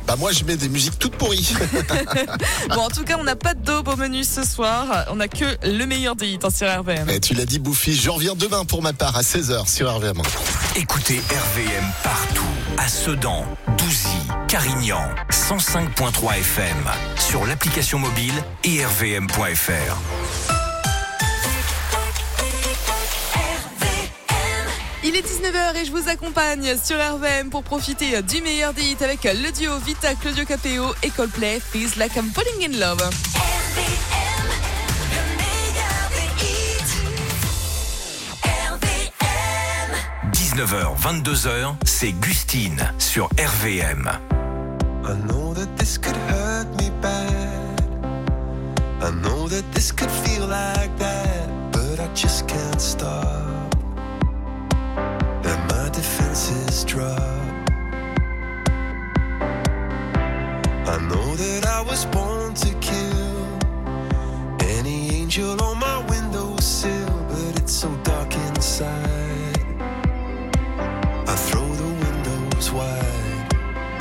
Bah moi je mets des musiques toutes pourries. Bon, en tout cas, on n'a pas de daube au menu ce soir. On n'a que le meilleur des hits sur RVM. Et tu l'as dit, Bouffi, je reviens demain pour ma part à 16h sur RVM. Écoutez RVM partout, à Sedan, Douzy, Carignan, 105.3 FM, sur l'application mobile et rvm.fr. Il est 19h et je vous accompagne sur RVM pour profiter du meilleur des hits avec le duo Vita, Claudio Capéo et Coldplay, Feels Like I'm Falling in Love. 19h, 22h, c'est Gustine sur RVM. I know that this could hurt me bad. I know that this could feel like that, but I just can't stop. And my defenses drop. I know that I was born to kill any angel on my windowsill, but it's so dark inside. I throw the windows wide.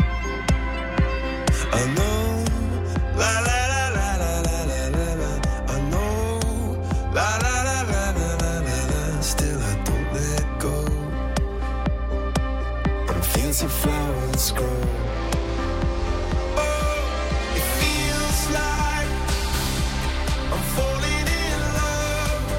I know, la la la la la la la la la. I know, la la la la la la la la. Still I don't let go. And fancy flowers grow. Oh, it feels like I'm falling in love.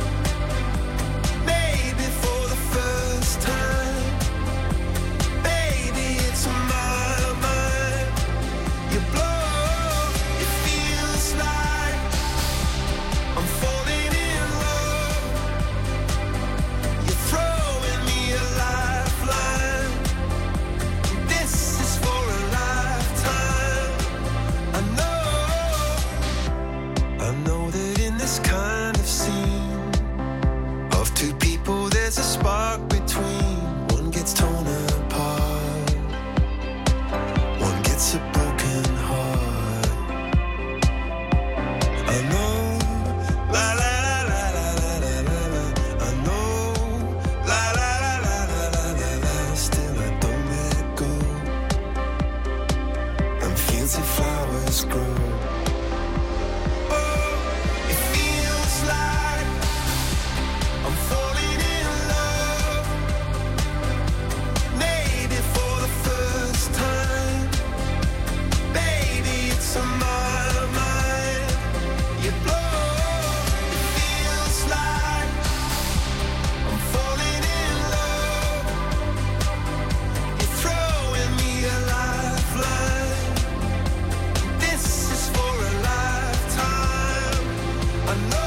Maybe for the first time. Baby, it's my mind. You blow, it feels like I'm falling in love. You're throwing me a lifeline. This is for a lifetime. I know that in this kind of scene of two people, there's a spark between. One gets torn apart, one gets a broken heart. I know, la la la la la la la la la. I know, la la la la la la la la. Still I don't let go. And fancy flowers grow. Oh, it feels like I'm falling in love. Maybe for the first time. Baby, it's on my mind. You blow, it feels like I'm falling in love. You're throwing me a lifeline. This is for a lifetime. I know.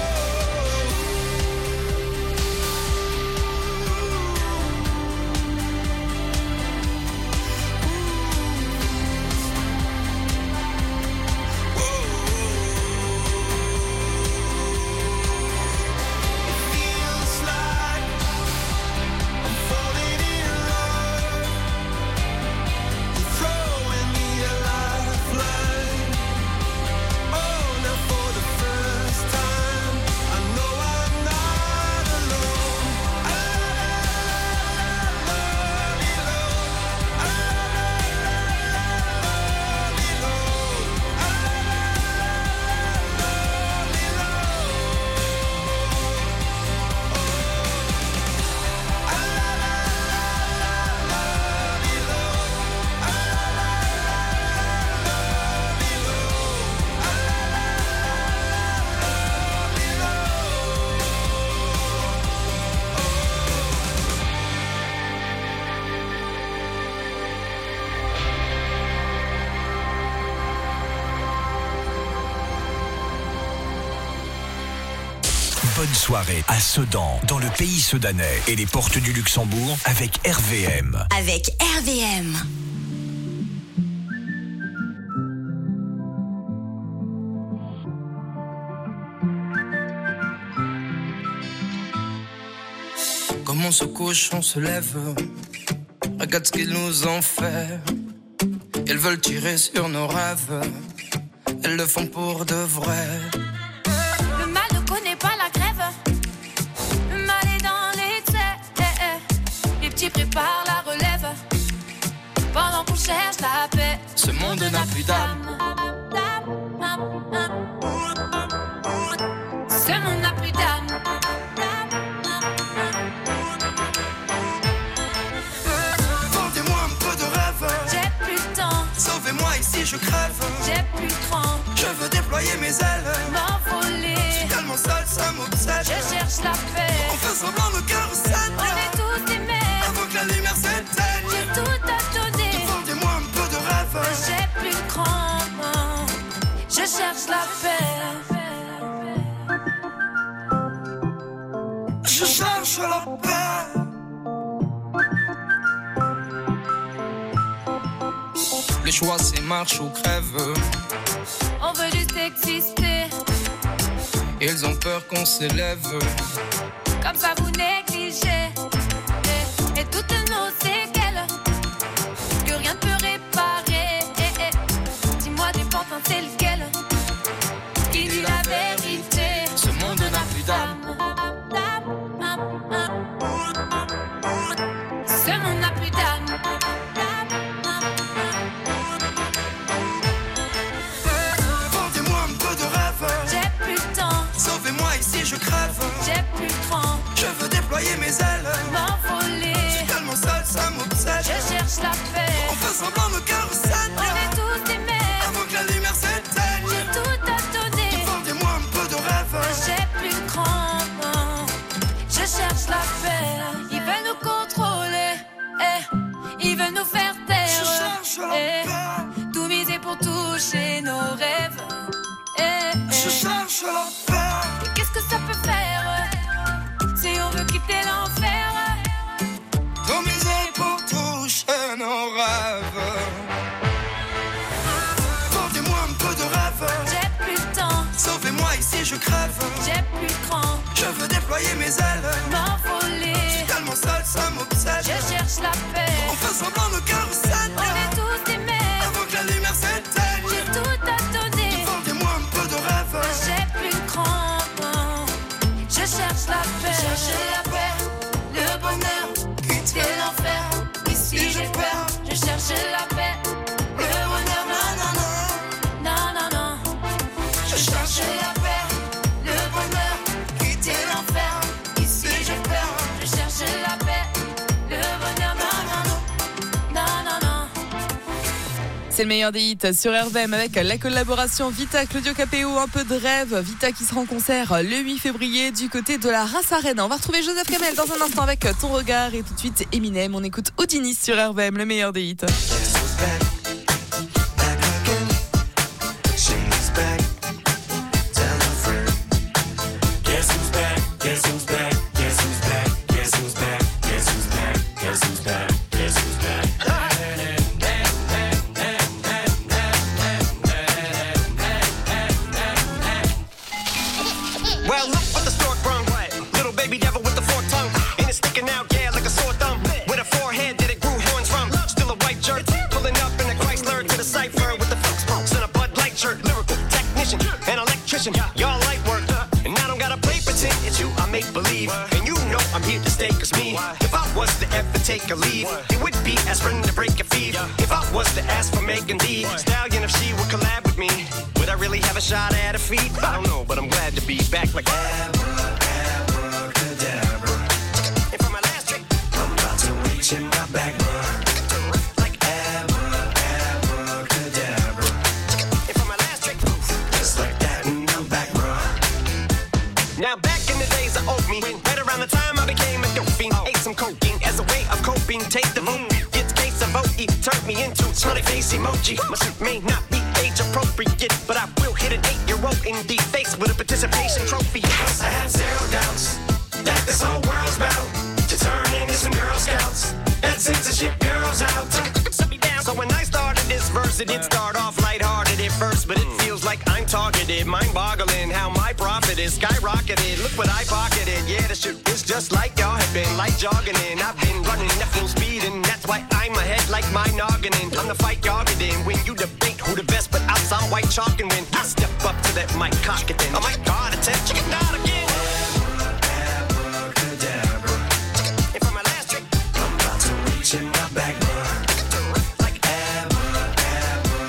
Feels like I'm falling in love. You're throwing me a lifeline. Oh, now for the first time, I know I'm not alone. Bonne soirée à Sedan, dans le pays sedanais et les portes du Luxembourg avec RVM. Avec RVM. Comme on se couche, on se lève. Regarde ce qu'ils nous ont fait. Elles veulent tirer sur nos rêves. Elles le font pour de vrai. Le mal ne connaît pas la grève. Le mal est dans l'excès. Les petits préparent la relève. Pendant qu'on cherche la paix. Ce monde n'a plus d'âme. Ce monde n'a plus d'âme. Vendez-moi un peu de rêve. J'ai plus le temps. Sauvez-moi ici, je crève. J'ai plus le cran. Je veux déployer mes ailes. M'envoler. Tellement seul, ça m'obsède. Je cherche la paix. On fait semblant, nos cœurs saignent. On est tous des mères. Avant que la lumière s'éteigne. J'ai tout à donner. Vendez-moi un peu de rêve. J'ai plus le cran. Je cherche la paix. Je cherche la paix. Le choix c'est marche ou crève. On veut juste exister. Ils ont peur qu'on s'élève. Comme ça vous négligez. Et toutes nos séquelles que rien ne peut réparer. Dis-moi des pantins c'est lequel qui dit la vérité. Ce monde n'a plus d'âme. Ce monde n'a plus d'âme. Vendez-moi un peu de rêve. J'ai plus le temps. Sauvez-moi ici, je crève. J'ai plus le cran. Je veux déployer mes ailes. M'envoler. Tellement seul, ça m'obsède. Je cherche la paix. On fait semblant, nos cœurs saignent. On est tous des mères. Avant que la lumière s'éteigne. J'ai tout à donner. Vendez-moi un peu de rêve. J'ai plus le cran. Je cherche la paix. Ils veulent nous contrôler. Ils veulent nous faire taire. Je cherche la paix. Tout miser pour toucher nos rêves. Je cherche la paix. Et qu'est-ce que ça peut faire si on veut quitter l'enfer? Tout miser pour toucher nos rêves. Vendez-moi un peu de rêve. J'ai plus le temps. Sauvez-moi ici, je crève. J'ai plus le cran. Je veux déployer mes ailes. M'envoler. Tellement seul, ça m'obsède. Je cherche la paix. On fait semblant, nos cœurs saignent. On est tous des mères. Avant que la lumière s'éteigne. J'ai tout à donner. Vendez-moi un peu de rêve. J'ai plus le cran. Je cherche la paix. Chercher la paix, Le bonheur, quitter l'enfer. Ici j'ai peur. Je cherche la paix. Le bonheur, non, non, non, non. Je cherche la paix. Le bonheur, quitter l'enfer. Ici j'ai peur. Je cherche la paix. Le bonheur, non, non, non, non, non. C'est le meilleur des hits sur RVM avec la collaboration Vita, Claudio Capéo, un peu de rêve. Vita qui sera en concert le 8 février du côté de la Race Arena. On va retrouver Joseph Kamel dans un instant avec Ton Regard et tout de suite Eminem. On écoute Houdini sur RVM, le meilleur des hits. Well, look what the stork brung. Little baby devil with the forked tongue. And it's sticking out, yeah, like a sore thumb. With a forehead that it grew horns from. Still a white jerk. Pulling up in a Chrysler to the cipher with the folks pumps and a Bud Light shirt. Lyrical technician, an electrician. Y'all light work. And I don't gotta play pretend. It's you, I make believe. And you know I'm here to stay, cause me. If I was to ever take a leave, it would be aspirin to break a fever. If I was to ask for Megan D Stallion, if she would collab with me, would I really have a shot at a feat? I don't know, but I'm glad to be back like abracadabra. And for my last trick, I'm about to reach in my back, like abracadabra. And for my last trick, just like that, and I'm back, bro. Now back in the days of old me, right around the time I became a dope fiend, ate some cocaine as a way of coping. Take the vote, get the case of vote, turned me into a smiley face emoji. My suit may not be age appropriate, but I will hit an 8-year-old in the face with a participation trophy. Yes, I have zero doubts that this whole world's about to turn into some Girl Scouts and censorship girls out. So when I started this verse, it did start off lighthearted at first, but it feels like I'm targeted, mind-boggling how my profit is skyrocketed. Look what I pocketed, yeah, the shit is just like y'all have been, like jogging in. I've been running at full speed, and that's why I'm ahead like my noggin. Time to fight y'all get in when you debate who the best, but outside I'm white chalk, and when I step up to that mic, cock it in. Oh my God, attention, chicken out again. Abracadabra. And for my last trick, I'm about to reach in my back, bro. Like abracadabra.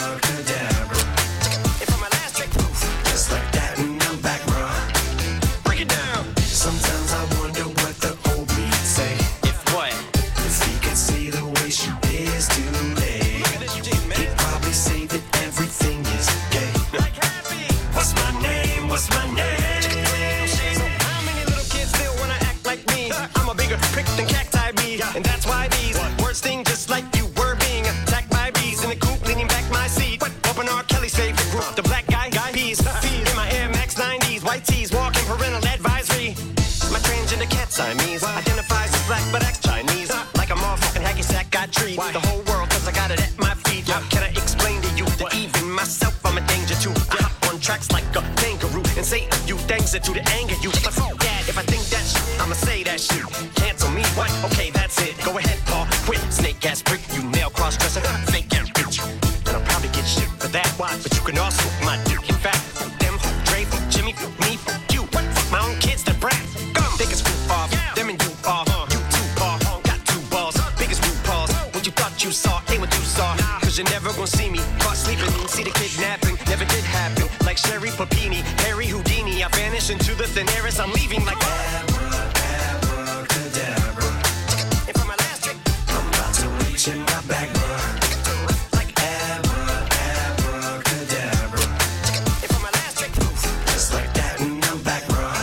Siamese. Identifies as black but acts Chinese. Like a motherfucking hacky sack, I treat the whole world cause I got it at my feet. How can I explain to you that even myself I'm a danger to? I hop on tracks like a kangaroo and say a few things that do to anger you. But fuck that, if I think that shit, I'ma say that shit. Cancel me, what? Okay, that's it. Go ahead, Paul, quit. Snake ass prick, you nail cross-dresser, fake ass bitch. And I'll probably get shit for that, why? But you can also my dick. In fact, them, Dre, Jimmy, me, you. What? Fuck my own kids, the brat. Gum, think it's roof off. Them and you off. You too far, got two balls. Biggest root balls. What you thought you saw ain't what you saw. Cause you're never gonna see me caught sleeping. See the kidnapping, never did happen. Like Sherry Papini, Harry Houdini. I vanish into the thin air as I'm leaving like abracadabra. And for my last trick, I'm about to reach in my bag, bruh. Like abracadabra. And for my last trick, just like that, and I'm back, bruh.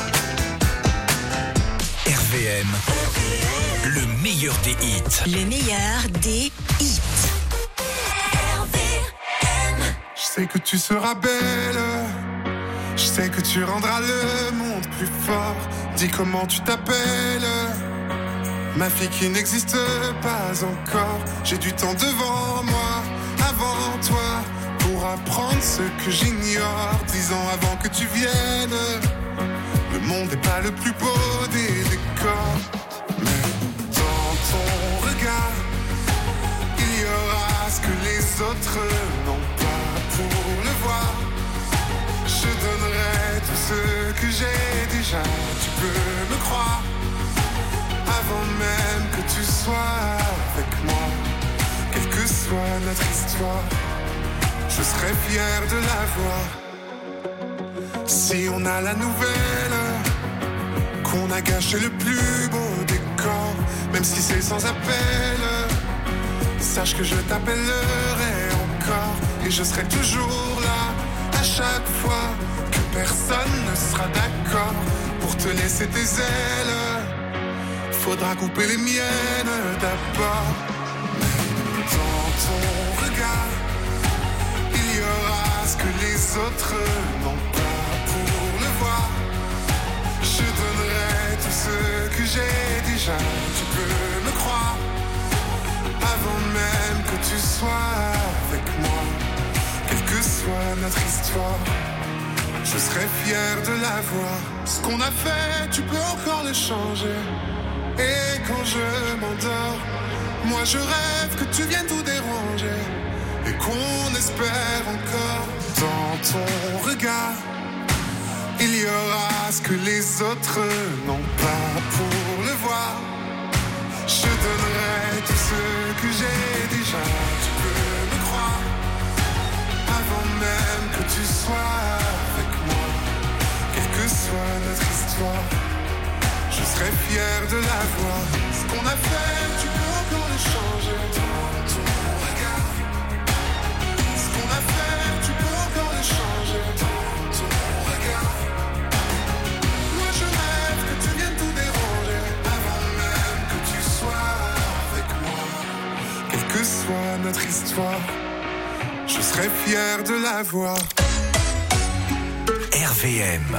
RVM, le meilleur des hits. Le meilleur des hits. Je sais que tu seras belle, je sais que tu rendras le monde plus fort. Dis comment tu t'appelles, ma fille qui n'existe pas encore. J'ai du temps devant moi, avant toi, pour apprendre ce que j'ignore. 10 ans avant que tu viennes, le monde n'est pas le plus beau des décors. Mais dans ton regard, il y aura ce que les autres n'ont pas. Pour le voir, je donnerai tout ce que j'ai déjà. Tu peux me croire, avant même que tu sois avec moi. Quelle que soit notre histoire, je serai fier de la voir. Si on a la nouvelle qu'on a gâché le plus beau décor, même si c'est sans appel, sache que je t'appellerai encore. Et je serai toujours là, à chaque fois que personne ne sera d'accord pour te laisser tes ailes. Faudra couper les miennes d'abord. Mais dans ton regard, il y aura ce que les autres n'ont pas. Pour le voir, je donnerai tout ce que j'ai déjà. Tu peux me croire, avant même que tu sois avec moi. Quelle que soit notre histoire, je serai fier de la voir. Ce qu'on a fait, tu peux encore le changer. Et quand je m'endors, moi je rêve que tu viennes tout déranger. Et qu'on espère encore. Dans ton regard, il y aura ce que les autres n'ont pas. Pour le voir, je donnerai tout ce que j'ai déjà. Tu peux me croire, avant même que tu sois avec moi. Quelle que soit notre histoire, je serai fier de la voir. Ce qu'on a fait, tu peux encore le changer. Dans ton regard, ce qu'on a fait, tu peux encore le changer. Dans ton regard, moi je rêve que tu viennes tout déranger. Avant même que tu sois avec moi. Quelle que soit notre histoire, je serai fier de la voir. RVM.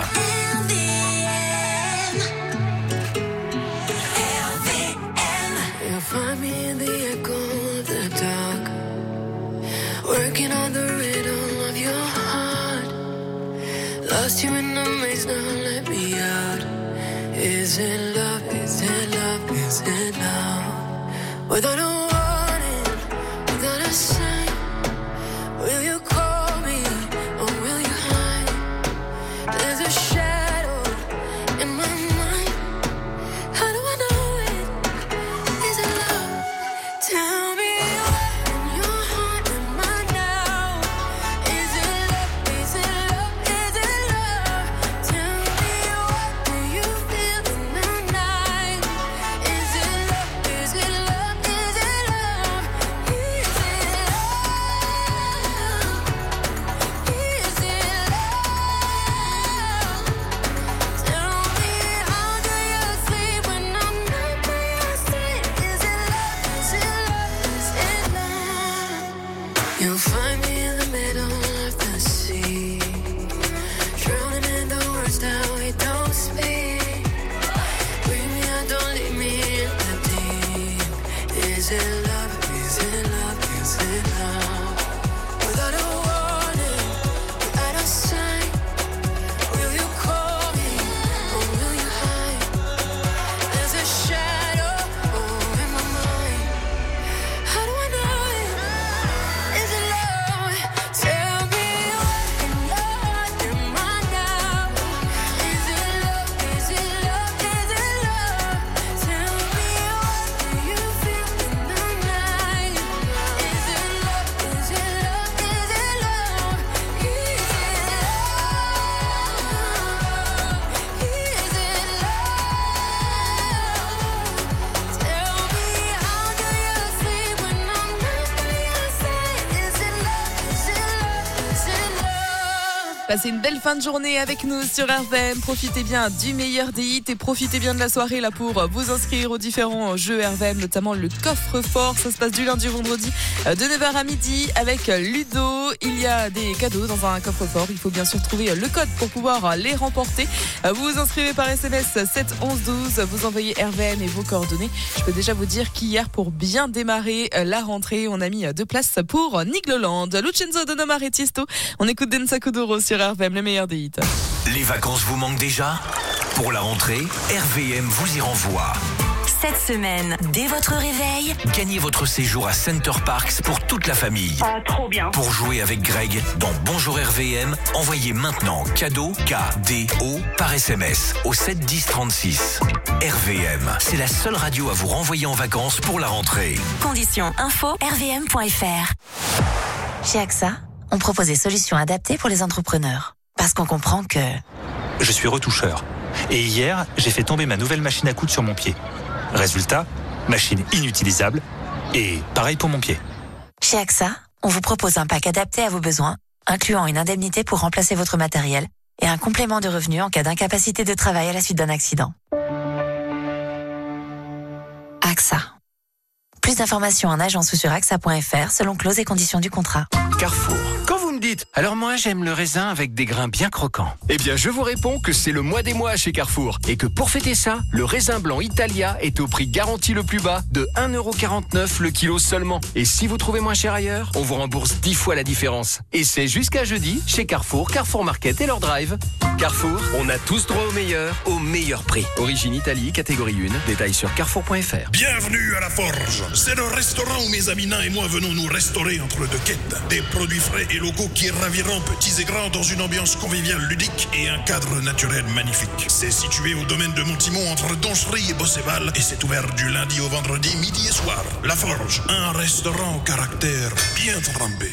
You'll find me in the echo of the dark, working on the rhythm of your heart. Lost you in the maze, now let me out. Is it love, is it love, is it love? Without a warning, without a sign, will you call me or will you hide? There's a shadow in my mind. How do I know it? Is it love? Tell me what in your heart am I now? Is it love? Is it love? Is it love? Tell me what do you feel in the night? Is it love? Is it love? Is it love? Is it love? Is it love? Tell me how do you sleep when I'm not by your side? Is it love? Is it love? Is it love? You'll find me in the middle of the sea, drowning in the words that we don't speak. Bring me out the Passez une belle fin de journée avec nous sur RVM. Profitez bien du meilleur des hits et profitez bien de la soirée là pour vous inscrire aux différents jeux RVM, notamment le coffre-fort. Ça se passe du lundi au vendredi de 9h à midi avec Ludo. Il y a des cadeaux dans un coffre-fort. Il faut bien sûr trouver le code pour pouvoir les remporter. Vous vous inscrivez par SMS 7 11 12. Vous envoyez RVM et vos coordonnées. Je peux déjà vous dire qu'hier, pour bien démarrer la rentrée, on a mis 2 places pour Nigloland. Lucenzo, Don Omar et Tiesto. On écoute Densa Kuduro sur RVM, le meilleur des hits. Les vacances vous manquent déjà ? Pour la rentrée, RVM vous y renvoie. Cette semaine, dès votre réveil, Gagnez votre séjour à Center Parcs pour toute la famille. Ah, trop bien. Pour jouer avec Greg dans Bonjour RVM, envoyez maintenant cadeau KDO par SMS au 7 10 36. RVM, c'est la seule radio à vous renvoyer en vacances pour la rentrée. conditions info rvm.fr. Chez AXA, on propose des solutions adaptées pour les entrepreneurs. Parce qu'on comprend que... Je suis retoucheur. Et hier, j'ai fait tomber ma nouvelle machine à coudre sur mon pied. Résultat, machine inutilisable. Et pareil pour mon pied. Chez AXA, on vous propose un pack adapté à vos besoins, incluant une indemnité pour remplacer votre matériel et un complément de revenu en cas d'incapacité de travail à la suite d'un accident. AXA. Plus d'informations en agence ou sur AXA.fr selon clauses et conditions du contrat. Carrefour. Quand vous me dites, alors moi j'aime le raisin avec des grains bien croquants. Eh bien je vous réponds que c'est le mois des mois chez Carrefour. Et que pour fêter ça, le raisin blanc Italia est au prix garanti le plus bas de 1,49€ le kilo seulement. Et si vous trouvez moins cher ailleurs, on vous rembourse 10 fois la différence. Et c'est jusqu'à jeudi chez Carrefour, Carrefour Market et leur drive. Carrefour, on a tous droit au meilleur prix. Origine Italie, catégorie 1, détails sur carrefour.fr. Bienvenue à la Forge. C'est le restaurant où mes amis nains et moi venons nous restaurer entre deux quêtes. Des produits frais et locaux qui raviront petits et grands dans une ambiance conviviale ludique et un cadre naturel magnifique. C'est situé au domaine de Montimont entre Donchery et Bosséval et c'est ouvert du lundi au vendredi midi et soir. La Forge, un restaurant au caractère bien trempé.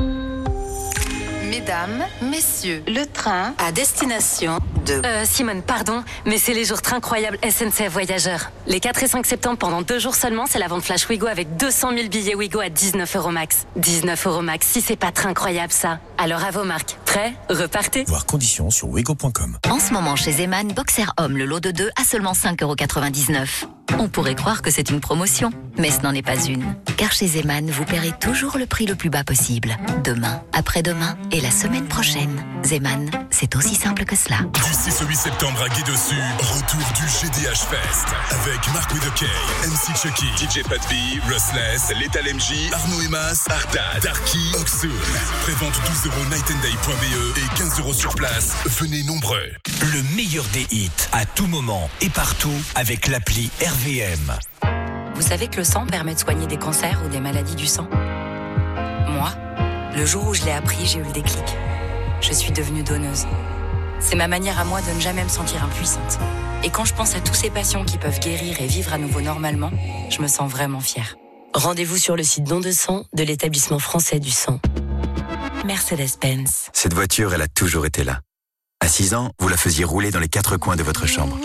Mesdames, messieurs, le train à destination de... Simone, pardon, mais c'est les jours train incroyables SNCF Voyageurs. Les 4 et 5 septembre, pendant 2 jours seulement, c'est la vente Flash Wigo avec 200 000 billets Wigo à 19€ max. 19€ max, si c'est pas très incroyable ça. Alors à vos marques. Prêts ? Repartez. Voir conditions sur wigo.com. En ce moment chez Zeman, Boxer Homme, le lot de 2 à seulement 5,99€. On pourrait croire que c'est une promotion, mais ce n'en est pas une. Car chez Zeman, vous paierez toujours le prix le plus bas possible. Demain, après-demain et la semaine prochaine. Zeman, c'est aussi simple que cela. Du 6 au 8 septembre à Guy Dessus, retour du GDH Fest. Avec Mark with a K, MC Chucky, DJ Pat B, Rustless, Lethal MJ, Arnaud Emas, Arda, Darky, Oxoon. Prévente 12€ nightandday.be et 15€ sur place. Venez nombreux. Le meilleur des hits à tout moment et partout avec l'appli RVM. Vous savez que le sang permet de soigner des cancers ou des maladies du sang ? Moi, le jour où je l'ai appris, j'ai eu le déclic. Je suis devenue donneuse. C'est ma manière à moi de ne jamais me sentir impuissante. Et quand je pense à tous ces patients qui peuvent guérir et vivre à nouveau normalement, je me sens vraiment fière. Rendez-vous sur le site Don de sang de l'établissement français du sang. Mercedes-Benz. Cette voiture, elle a toujours été là. À 6 ans, vous la faisiez rouler dans les 4 coins de votre chambre.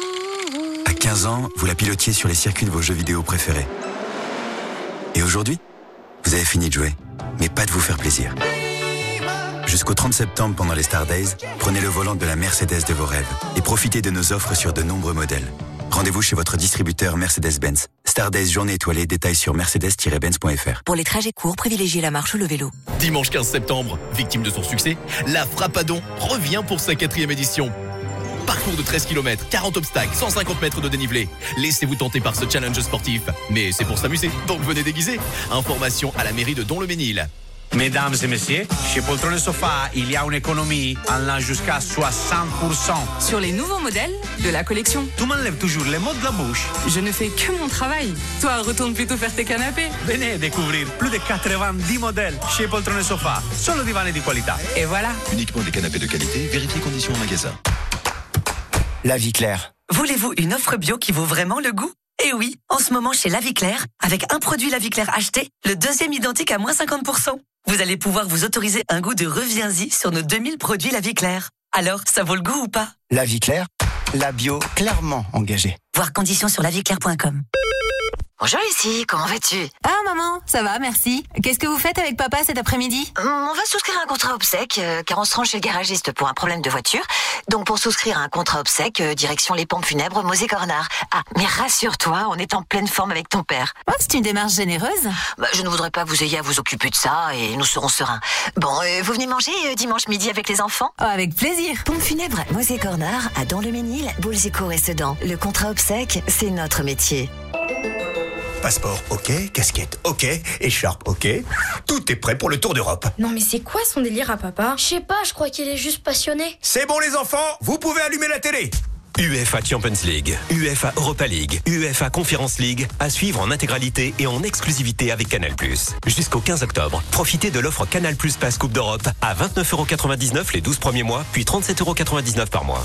À 15 ans, vous la pilotiez sur les circuits de vos jeux vidéo préférés. Et aujourd'hui, vous avez fini de jouer, mais pas de vous faire plaisir. Jusqu'au 30 septembre, pendant les Star Days, prenez le volant de la Mercedes de vos rêves et profitez de nos offres sur de nombreux modèles. Rendez-vous chez votre distributeur Mercedes-Benz. Star Days journée étoilée, détails sur mercedes-benz.fr. Pour les trajets courts, privilégiez la marche ou le vélo. Dimanche 15 septembre, victime de son succès, la Frappadon revient pour sa 4e édition. Parcours de 13 km, 40 obstacles, 150 mètres de dénivelé. Laissez-vous tenter par ce challenge sportif. Mais c'est pour s'amuser, donc venez déguiser. Information à la mairie de Don-le-Mesnil. Mesdames et messieurs, chez Poltron et Sofa, il y a une économie allant jusqu'à 60%. Sur les nouveaux modèles de la collection. Tu m'enlèves toujours les mots de la bouche. Je ne fais que mon travail. Toi, retourne plutôt faire tes canapés. Venez découvrir plus de 90 modèles chez Poltron et Sofa. Solo divani di qualità. Et voilà. Uniquement des canapés de qualité, vérifiez conditions en magasin. La Vie Claire. Voulez-vous une offre bio qui vaut vraiment le goût ? Eh oui, en ce moment chez La Vie Claire, avec un produit La Vie Claire acheté, le deuxième identique à moins 50%. Vous allez pouvoir vous autoriser un goût de reviens-y sur nos 2000 produits La Vie Claire. Alors, ça vaut le goût ou pas ? La Vie Claire, la bio clairement engagée. Voir conditions sur laviclaire.com. Bonjour Lucie, comment vas-tu? Ah maman, ça va, merci. Qu'est-ce que vous faites avec papa cet après-midi? On va souscrire un contrat obsèque, car on se rend chez le garagiste pour un problème de voiture. Donc pour souscrire un contrat obsèque, direction les pompes funèbres Mosée-Cornard. Ah, mais rassure-toi, on est en pleine forme avec ton père. Oh, c'est une démarche généreuse. Je ne voudrais pas que vous ayez à vous occuper de ça et nous serons sereins. Bon, vous venez manger dimanche midi avec les enfants? Oh, avec plaisir. Pompes funèbres Mosée-Cornard, à Dans-le-Ménil, Boulzicourt et Sedan. Le contrat obsèque, c'est notre métier. Passeport, ok. Casquette, ok. Écharpe, ok. Tout est prêt pour le Tour d'Europe. Non mais c'est quoi son délire à papa? Je sais pas, je crois qu'il est juste passionné. C'est bon les enfants, vous pouvez allumer la télé. UEFA Champions League, UEFA Europa League, UEFA Conference League, à suivre en intégralité et en exclusivité avec Canal+. Jusqu'au 15 octobre, profitez de l'offre Canal+ Pass Coupe d'Europe à 29,99€ les 12 premiers mois, puis 37,99€ par mois.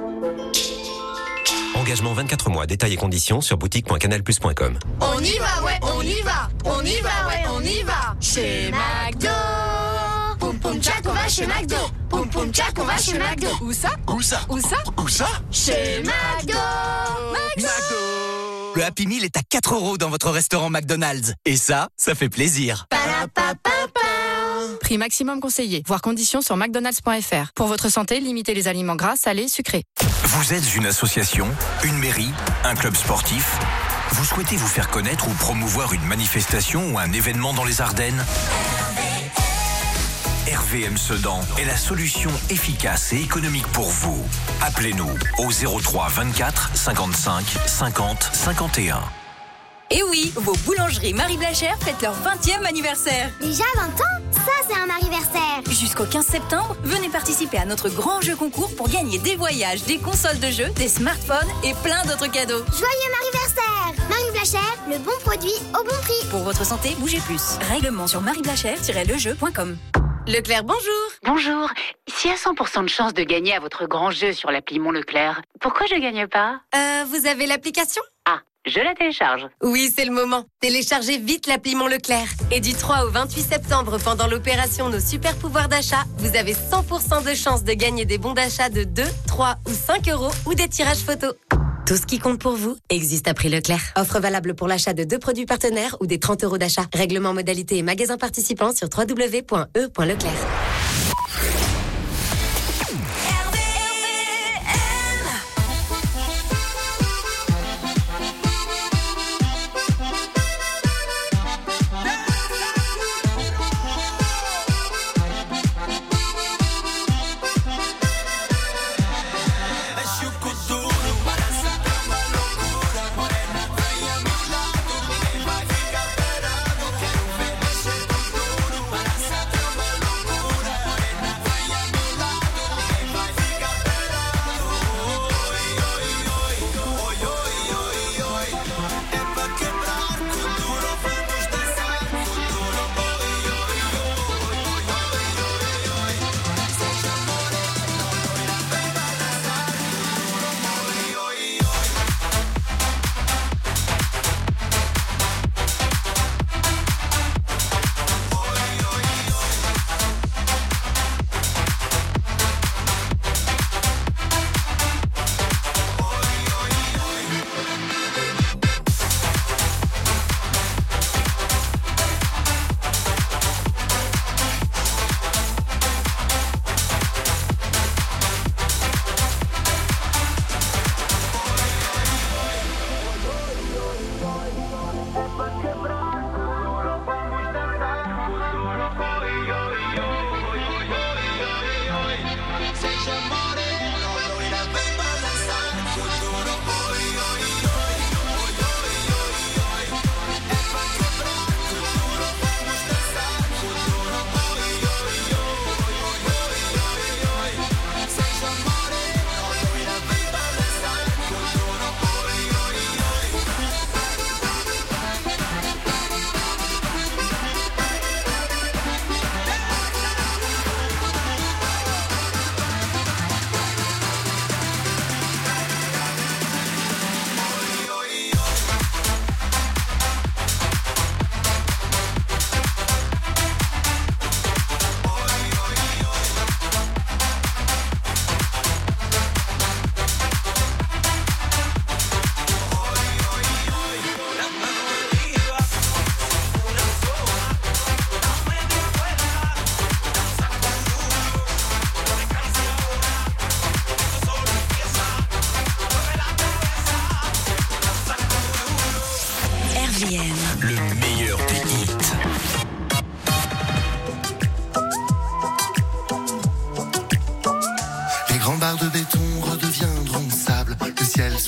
Engagement 24 mois, détails et conditions sur boutique.canalplus.com. On y va, ouais, on y va. On y va, ouais, on y va. Chez McDo. Poum poum tchac, on va chez McDo. Poum poum tchac, on va chez McDo. Où ça? Où ça? Où ça? Où ça? Chez McDo. Le Happy Meal est à 4€ dans votre restaurant McDonald's. Et ça fait plaisir. Prix maximum conseillé. Voir conditions sur mcdonalds.fr. Pour votre santé, limitez les aliments gras, salés, sucrés. Vous êtes une association, une mairie, un club sportif? Vous souhaitez vous faire connaître ou promouvoir une manifestation ou un événement dans les Ardennes? RVM Sedan est la solution efficace et économique pour vous. Appelez-nous au 03 24 55 50 51. Et oui, vos boulangeries Marie Blachère fêtent leur 20e anniversaire. Déjà 20 ans? Ça, c'est un anniversaire. Jusqu'au 15 septembre, venez participer à notre grand jeu concours pour gagner des voyages, des consoles de jeux, des smartphones et plein d'autres cadeaux. Joyeux anniversaire! Marie Blachère, le bon produit au bon prix. Pour votre santé, bougez plus. Règlement sur marieblachère-lejeu.com. Leclerc, bonjour. Bonjour. S'il y a 100% de chance de gagner à votre grand jeu sur l'appli Mon Leclerc, pourquoi je gagne pas? Vous avez l'application? Ah, je la télécharge. Oui, c'est le moment. Téléchargez vite l'appli Mon Leclerc. Et du 3 au 28 septembre, pendant l'opération Nos Super Pouvoirs d'achat, vous avez 100% de chance de gagner des bons d'achat de 2, 3 ou 5 € ou des tirages photos. Tout ce qui compte pour vous existe à prix Leclerc. Offre valable pour l'achat de 2 produits partenaires ou des 30 € d'achat. Règlement, modalité et magasins participants sur www.e.leclerc.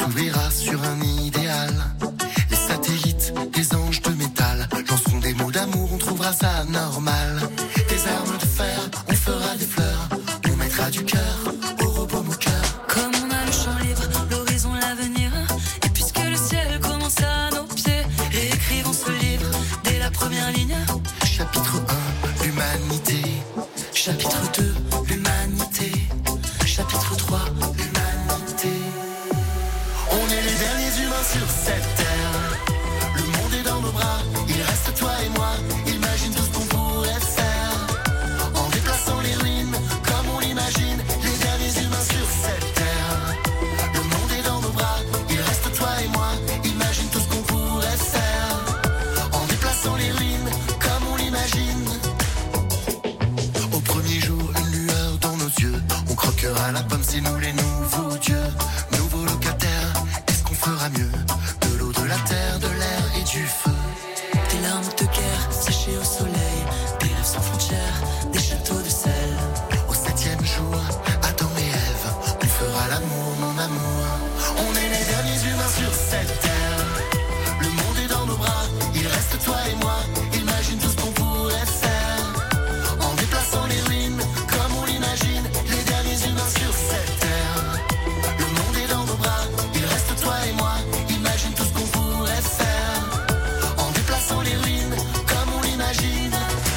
s'ouvrira sur un idéal. Les satellites, des anges de métal, lanceront des mots d'amour, on trouvera ça normal. Des armes de fer, on fera des fleurs, on mettra du cœur au robot moqueur. Comme on a le champ libre, l'horizon, l'avenir, et puisque le ciel commence à nos pieds, réécrivons ce livre dès la première ligne. Chapitre 1, l'humanité. Chapitre 2, l'humanité. Chapitre 3, l'humanité. On est les derniers humains sur cette terre. Le monde est dans nos bras, il reste toi et moi. Imagine tout ce qu'on pourrait faire en déplaçant les ruines comme on l'imagine. Les derniers humains sur cette terre. Le monde est dans nos bras, il reste toi et moi. Imagine tout ce qu'on pourrait faire en déplaçant les ruines comme on l'imagine. Au premier jour, une lueur dans nos yeux. On croquera la pomme, c'est nous les nouveaux dieux. Nouveaux locataires, est-ce qu'on fera mieux? De l'eau, de la terre, de l'air et du feu. Des larmes de guerre séchées au soleil, des rêves sans frontières, des châteaux de sel. Au 7e jour, Adam et Ève, on fera l'amour, mon amour. On est les derniers humains sur cette terre. Le monde est dans nos bras, il reste toi et moi. Imagine tout ce qu'on pourrait faire en déplaçant les ruines comme on l'imagine. Les derniers humains sur cette terre. Le monde est dans nos bras, il reste toi et moi. Imagine tout ce qu'on pourrait faire en déplaçant les ruines comme on l'imagine.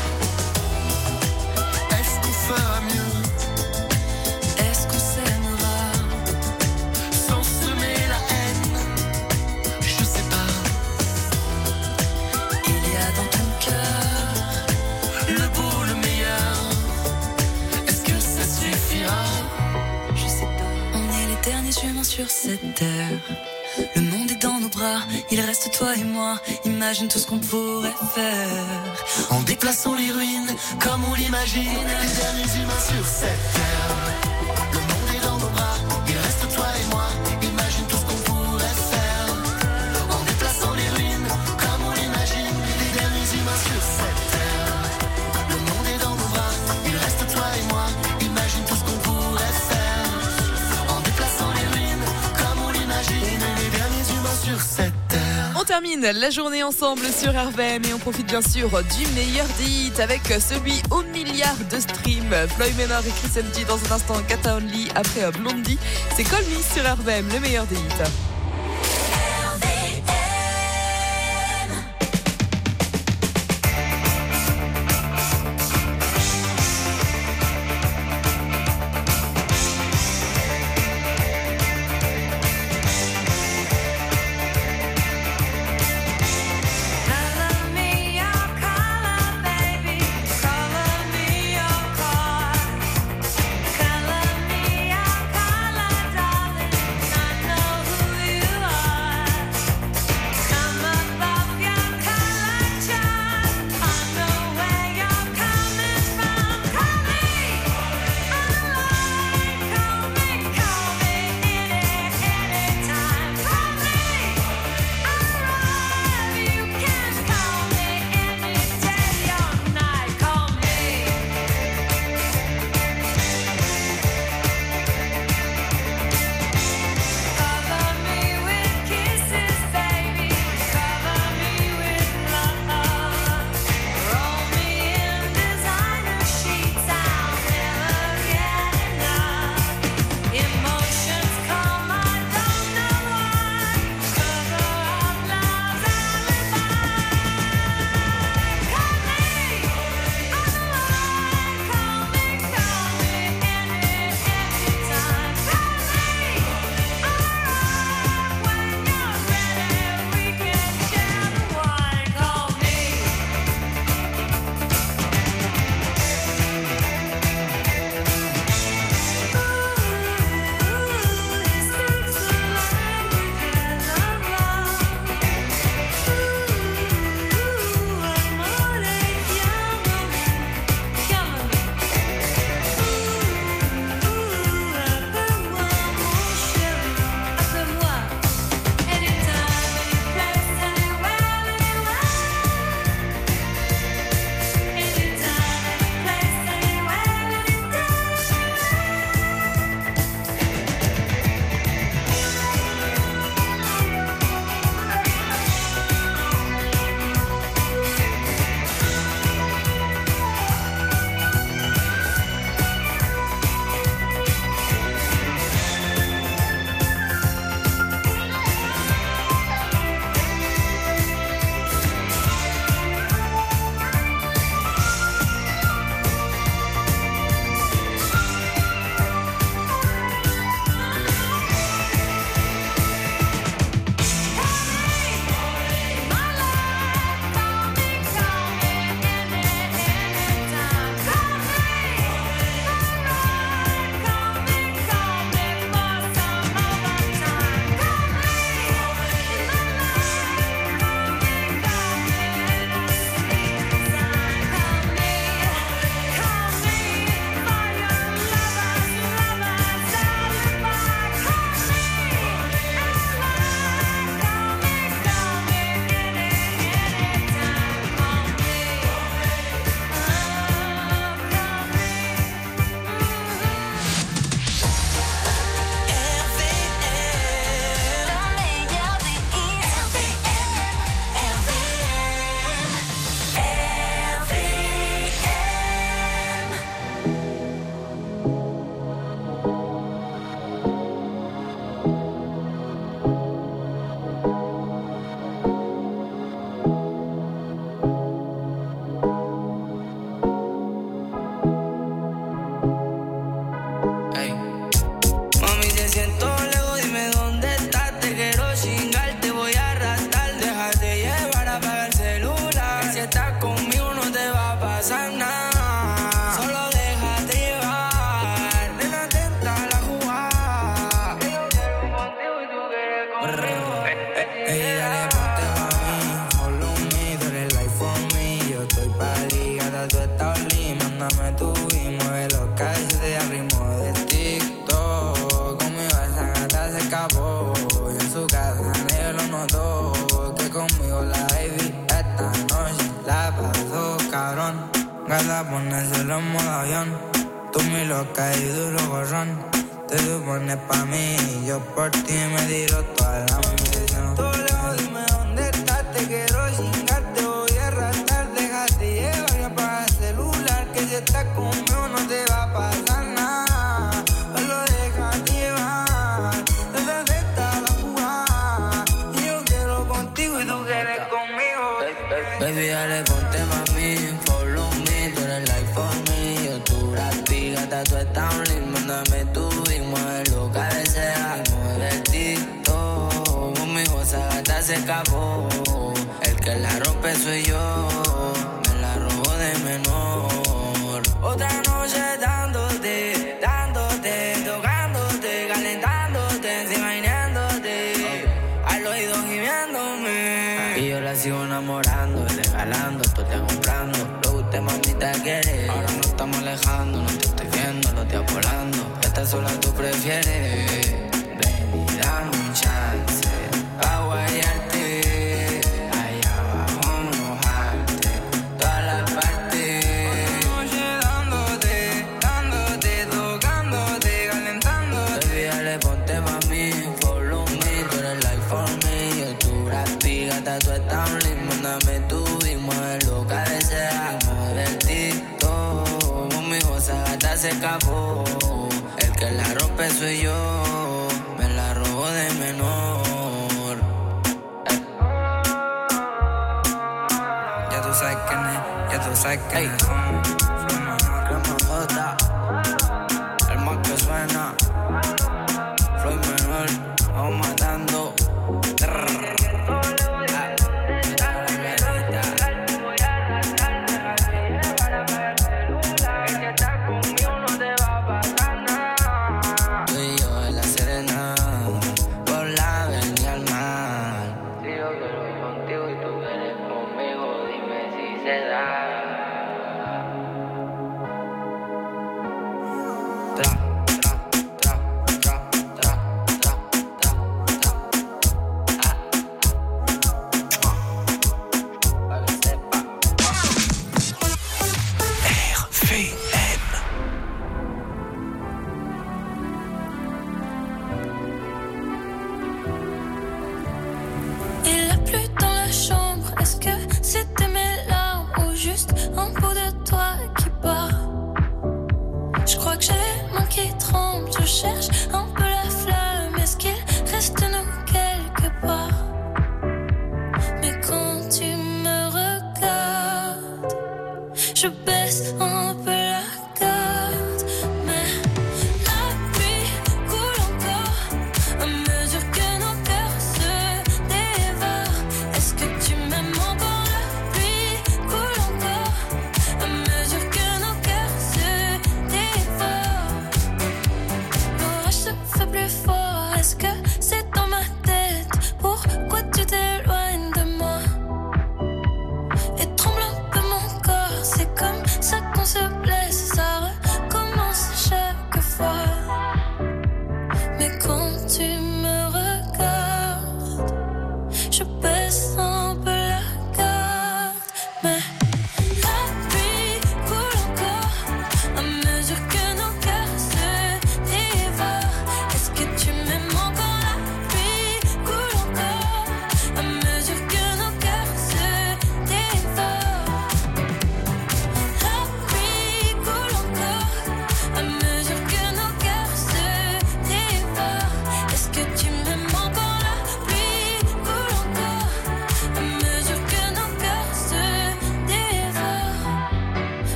Est-ce qu'on fera mieux? Est-ce qu'on s'aimera Sans semer la haine? Je sais pas. Il y a dans ton cœur Le beau, le meilleur. Est-ce que ça suffira? Je sais pas. On est les derniers humains sur cette terre. Le monde est dans nos bras, il reste toi et moi. Imagine tout ce qu'on pourrait faire en déplaçant les ruines comme on l'imagine. Les derniers humains sur cette terre. Le monde est dans nos bras, il reste toi et moi. Imagine tout ce qu'on pourrait faire en déplaçant les ruines comme on l'imagine. Les derniers humains sur cette terre. Le monde est dans nos bras, il reste toi et moi. Imagine tout ce qu'on pourrait faire en déplaçant les ruines comme on l'imagine. Les derniers humains sur cette terre. On termine la journée ensemble sur RVM et on profite bien sûr du meilleur des hits avec celui au milliard de streams. Floyd Manor et Chris MG dans un instant, Kata Only après Blondie. C'est Call Me sur RVM, le meilleur des hits. Color me your color, darling. I know who y mueve loca y se te ritmo de TikTok. Conmigo esa gata se escapó y en su casa nadie lo notó. Que conmigo la baby esta noche la pasó cabrón. Gata ponérselo en modo avión. Tú mi loca y duro gorrón. Te supones pa' mí y yo por ti me tiro toda la munición. Todo lejos, dime dónde estás, te quiero chingar, te voy a arrastrar. Déjate llevar y apaga el celular, que si estás conmigo no te va a pasar nada. Solo déjate llevar, desde esta la jugada. Y yo quiero contigo y tú quieres conmigo. Baby, dale, ponte mami, follow me, tú eres like for me. Yo tu rapi, gata, tú estás un lindo, mándame tu y mueve loca desea. Mueve el TikTok, conmigo esa gata se escapó. El que la rompe soy yo, me la robo de menor. Otra noche dándote, dándote, tocándote, calentándote, imaginándote, al oído gimiéndome. Y yo la sigo enamorando, regalando, tú te comprando. Lo que usted mamita quiere. Ahora no estamos alejando, no te estoy viendo, lo estoy apolando. Esta sola tú prefieres. Ven y dame un chance pa' guayarte. Allá abajo mojarte toda la parte. Noche dándote, dándote, tocándote, calentándote. Baby, dale, ponte mami, follow me, tú eres like for me. Yo tu rapi, gata, tú estás un lindo, mándame tú y mueve loca desea. Mueve el TikTok, conmigo esa gata se escapó. El que la rompe soy yo, me la robo de menor. Ya tú sabes quién es, ya tú sabes quién es. Crema Jota, el más que suena. Floyd menor, vamos matando.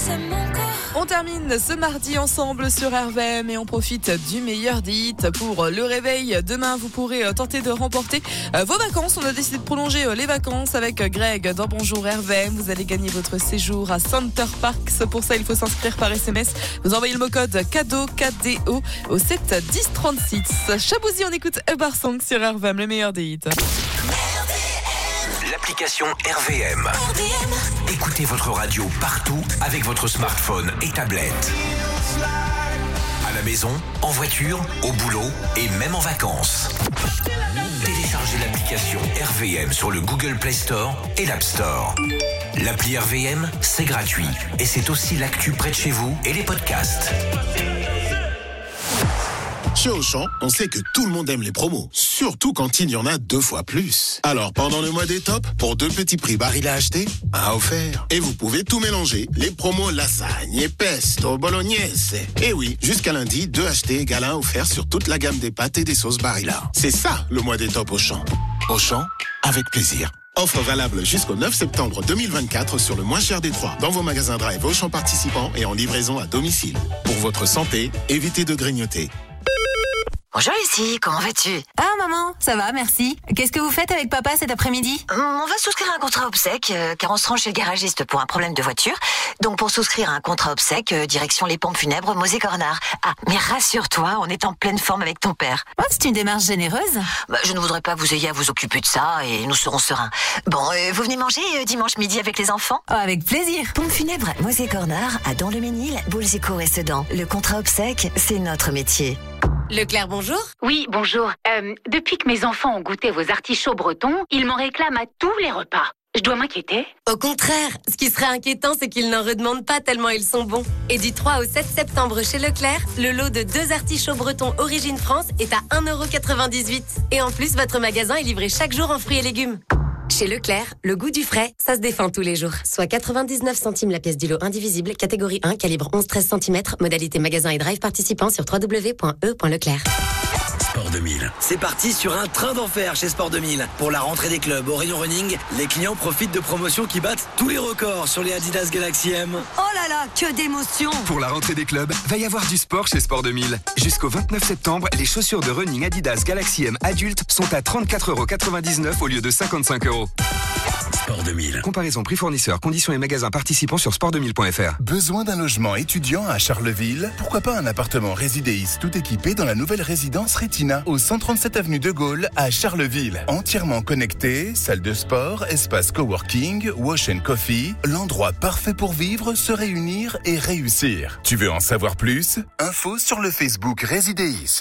sème mon corps. On termine ce mardi ensemble sur RVM et on profite du meilleur des hits pour le réveil. Demain, vous pourrez tenter de remporter vos vacances. On a décidé de prolonger les vacances avec Greg dans Bonjour RVM. Vous allez gagner votre séjour à Center Parks. Pour ça, il faut s'inscrire par SMS. Vous envoyez le mot code cadeau KDO au 7 10 36. Chabouzi, on écoute Ebar Song sur RVM, le meilleur des hits. L'application RVM. Écoutez votre radio partout avec votre smartphone et tablette. À la maison, en voiture, au boulot et même en vacances. Téléchargez l'application RVM sur le Google Play Store et l'App Store. L'appli RVM, c'est gratuit et c'est aussi l'actu près de chez vous et les podcasts. Chez Auchan, on sait que tout le monde aime les promos, surtout quand il y en a 2 fois plus. Alors pendant le mois des tops, pour 2 petits prix baril à acheter, un offert. Et vous pouvez tout mélanger, les promos lasagne et pesto, bolognaise. Et oui, jusqu'à lundi, 2 achetés égale 1 offert sur toute la gamme des pâtes et des sauces Barilla. C'est ça le mois des tops Auchan. Auchan, avec plaisir. Offre valable jusqu'au 9 septembre 2024 sur le moins cher des 3 dans vos magasins Drive Auchan participants et en livraison à domicile. Pour votre santé, évitez de grignoter. Bonjour Lucie, comment vas-tu? Ah maman, ça va, merci. Qu'est-ce que vous faites avec papa cet après-midi? On va souscrire un contrat obsèque, car on se rend chez le garagiste pour un problème de voiture. Donc pour souscrire un contrat obsèque, direction les pompes funèbres Mosée-Cornard. Ah, mais rassure-toi, on est en pleine forme avec ton père. Oh, c'est une démarche généreuse. Je ne voudrais pas que vous ayez à vous occuper de ça et nous serons sereins. Bon, vous venez manger dimanche midi avec les enfants? Oh, avec plaisir. Pompes funèbres Mosée-Cornard, à Dans-le-Ménil, Boulzicourt et Sedan. Le contrat obsèque, c'est notre métier. Leclerc, bonjour. Oui, bonjour. Depuis que mes enfants ont goûté vos artichauts bretons, ils m'en réclament à tous les repas. Je dois m'inquiéter? Au contraire, ce qui serait inquiétant, c'est qu'ils n'en redemandent pas tellement ils sont bons. Et du 3 au 7 septembre chez Leclerc, le lot de 2 artichauts bretons Origine France est à 1,98 €. Et en plus, votre magasin est livré chaque jour en fruits et légumes. Chez Leclerc, le goût du frais, ça se défend tous les jours. Soit 99 centimes la pièce du lot indivisible, catégorie 1, calibre 11-13 cm, modalité magasin et drive participant sur www.e.leclerc. Sport 2000. C'est parti sur un train d'enfer chez Sport 2000. Pour la rentrée des clubs au rayon running, les clients profitent de promotions qui battent tous les records sur les Adidas Galaxy M. Oh là là, que d'émotion! Pour la rentrée des clubs, va y avoir du sport chez Sport 2000. Jusqu'au 29 septembre, les chaussures de running Adidas Galaxy M adultes sont à 34,99 € au lieu de 55 €. Sport 2000. Comparaison prix fournisseur, conditions et magasins participants sur sport2000.fr. Besoin d'un logement étudiant à Charleville? Pourquoi pas un appartement Résidéis tout équipé dans la nouvelle résidence Retina au 137 avenue de Gaulle à Charleville. Entièrement connecté, salle de sport, espace coworking, wash and coffee, l'endroit parfait pour vivre, se réunir et réussir. Tu veux en savoir plus? Info sur le Facebook Résidéis.